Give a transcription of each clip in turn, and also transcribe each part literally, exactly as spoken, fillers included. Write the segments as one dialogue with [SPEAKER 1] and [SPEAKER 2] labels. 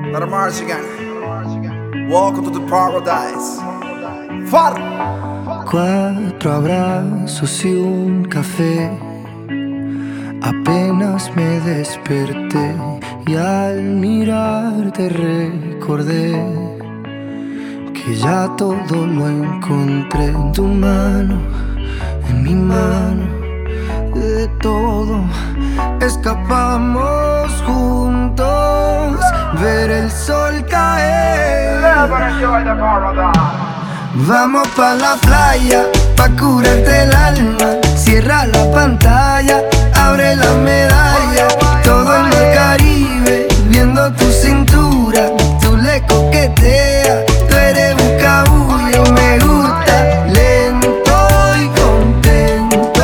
[SPEAKER 1] Let 'em march again. Welcome to the paradise. Far.
[SPEAKER 2] Cuatro abrazos y un café. Apenas me desperté y al mirarte recordé que ya todo lo encontré en tu mano, en mi mano. De todo escapamos juntos, ver el sol caer. Vamos pa' la playa, pa' curarte el alma. Cierra la pantalla, abre la medalla. Todo en el Caribe, viendo tu cintura. Tú le coqueteas, tú eres un cabullo. Me gusta lento y contento,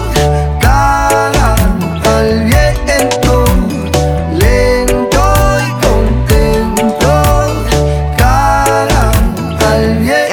[SPEAKER 2] cara al viento. Lento y contento, cara al viento.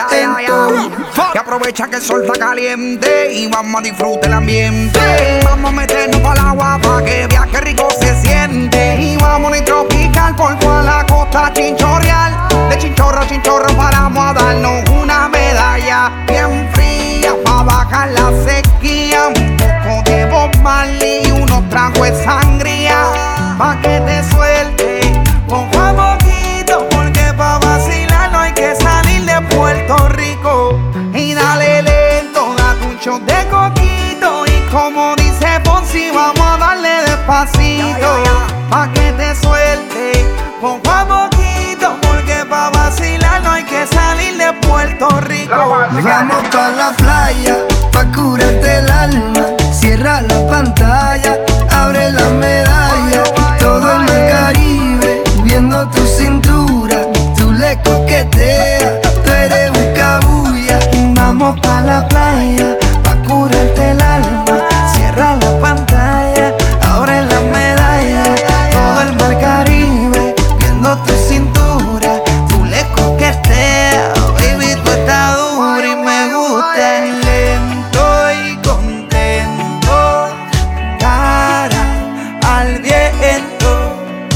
[SPEAKER 1] Y aprovecha que el sol está caliente y vamos a disfrutar el ambiente. Vamos a meternos para el agua pa' que vea que rico se siente. Y vamos a ir tropical por toda la costa chinchorreal. De chinchorro a chinchorro paramos a darnos una medalla bien fría pa' bajar la sequía. Un poco de Bob Marley y unos tragos de sangría pa' que te suelte poco a poquito, porque pa' vacilar no hay que salir de Puerto Rico. Y dale lento, date un shot de coquito. Y como dice Fonsi, vamos a darle despacito pa' que te suelte poco a poquito, porque pa' vacilar no hay que salir de Puerto Rico.
[SPEAKER 2] Vamos pa' la playa, pa' curarte el alma. Cierra la pantalla, abre la medalla. Todo en el Caribe, viendo tu cintura. Tú le coqueteas, tú eres un cabulla. Vamos pa' la playa, pa' curarte el alma. Cierra la pantalla, abre la medalla. Todo el mar Caribe, viendo tu cintura. Tú le coqueteas, baby, tú estás dura y me gusta. Lento y contento, cara al viento.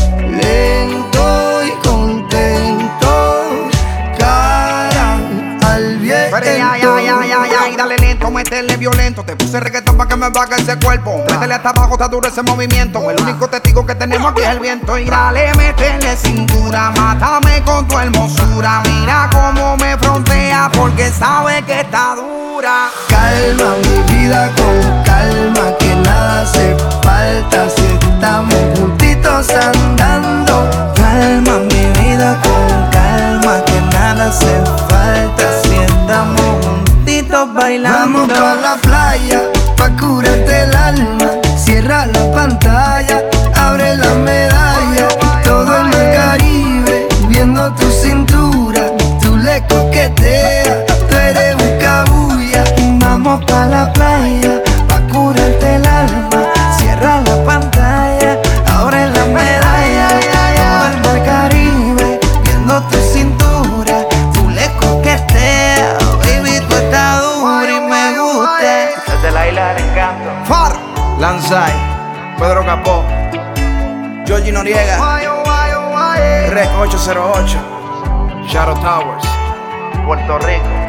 [SPEAKER 2] Lento y contento, cara al viento.
[SPEAKER 1] Pero ya, ya, ya, ya, ya, y dale lento, métele violento. Te puse reggaetón pa' que me baje ese cuerpo. Métele hasta abajo, está duro ese movimiento. El único testigo que tenemos aquí es el viento. Y dale, métele cintura, mátame con tu hermosura. Mira cómo me frontea, porque sabe que está dura.
[SPEAKER 2] Calma mi vida con calma, que nada hace falta si estamos juntitos andando. Calma mi vida con calma, que nada hace falta si estamos juntitos bailando. Vamos pa' la playa, pa' curarte el alma. Cierra la pantalla, abre la medalla. Todo en el Caribe, viendo tu cintura. Tú le coqueteas, tú eres un cabulla. Vamos pa' la playa, pa' curarte el alma. Cierra la pantalla, abre la medalla. Todo el mar Caribe, viendo tu cintura. Tú le coqueteas, baby, tú estás dura y me gusta.
[SPEAKER 3] Desde la isla del encanto,
[SPEAKER 1] Far,
[SPEAKER 3] Lanzai, Pedro Capó,
[SPEAKER 1] Georgie Noriega,
[SPEAKER 3] Rec ocho cero ocho, Shadow Towers, Puerto Rico.